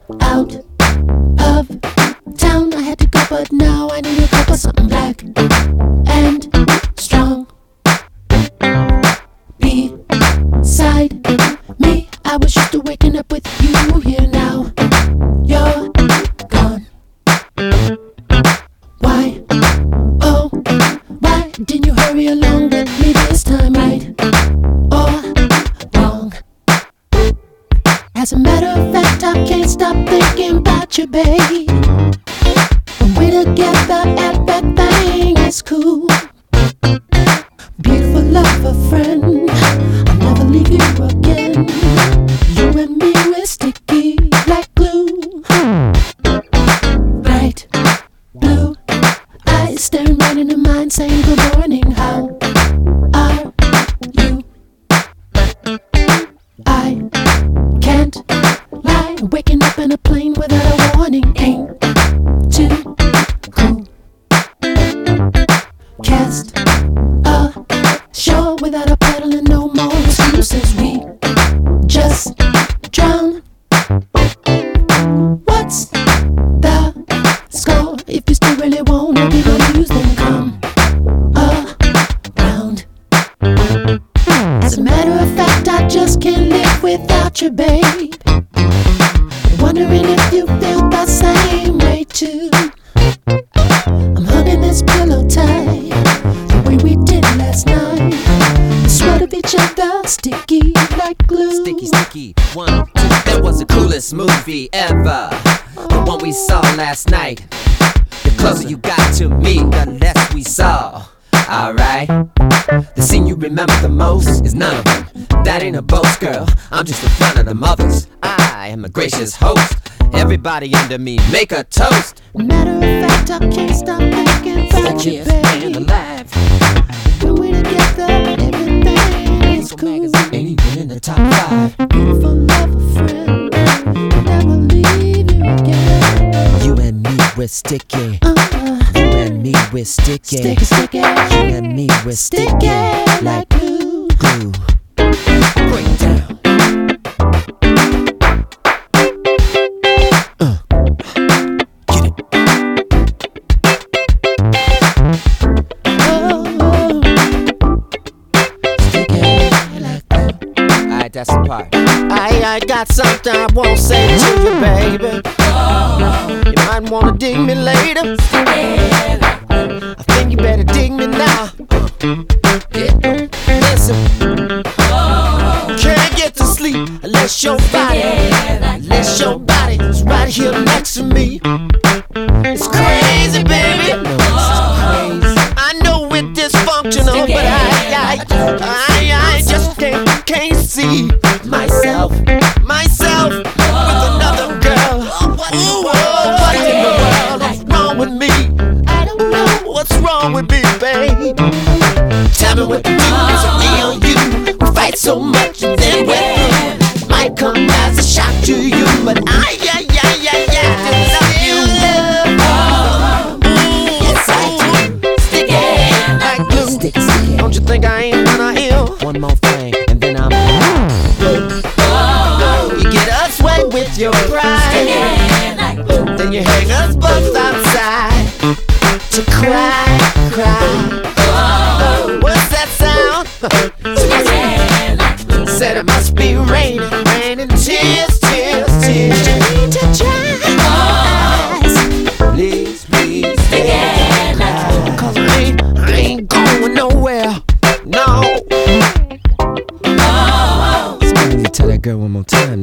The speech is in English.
out of town. I had to go, but now I need a cup of something black and strong. Beside me, I was used to waking up with you here. Now you're gone. Why? Oh, why didn't you hurry along with me this time? Right or wrong? As a matter of fact, I can't stop thinking about you, babe. When we're together, everything is cool. Beautiful lover friend, I'll never leave you again. You and me, we're sticky like glue. Bright blue eyes staring right into mine, saying good morning. How are you? I can't lie, waking up in a plane without a warning ain't too cool. Cast ashore without a paddle and no more excuses. We just drown. What's the score? If you still really wanna be used, then come around. As a matter of fact, I just can't live without you, babe. Wondering if you feel the same way too. I'm hugging this pillow tight, the way we did last night. We sweat of each other, sticky like glue. Sticky, sticky, 1, 2. That was the coolest movie ever, the one we saw last night. The closer you got to me, the less we saw. Alright, the scene you remember the most is none of them. That ain't a boast, girl, I'm just in front of the mothers. I am a gracious host. Everybody under me, make a toast. Matter of fact, I can't stop thinking about you, babe. Alive. When we're together, everything is cool. Ain't even in the top 5. Beautiful lover friend, I'll never leave you again. You and me, we're sticky. You and me, we're sticky. Sticky, sticky. You and me, we're sticky like glue. Glue. Break down. Get it. Oh, sticky like glue. Alright, that's the part. I got something I won't say to you, baby. You might wanna dig me later. I think you better dig me now. Yeah. Listen, can't get to sleep unless your body is right here next to me. It's crazy, baby. I know we're dysfunctional, but I just can't see myself with another girl. Ooh, what in the world is wrong with me? I don't know What's wrong with me, babe? Tell me what to do, is it me or you? We fight so much and then we're through. Might come as a shock to you, but I do love you. Yes, I do. Sticky like glue. Sticky, sticky. Don't you think I ain't gonna heal? One more thing, and then I'm you get us wet with your pride, then you hang us both outside to cry. What's that sound? Said it must be raining tears. you need to try. Please, stay. Cause I ain't going nowhere. No. Let me tell that girl one more time.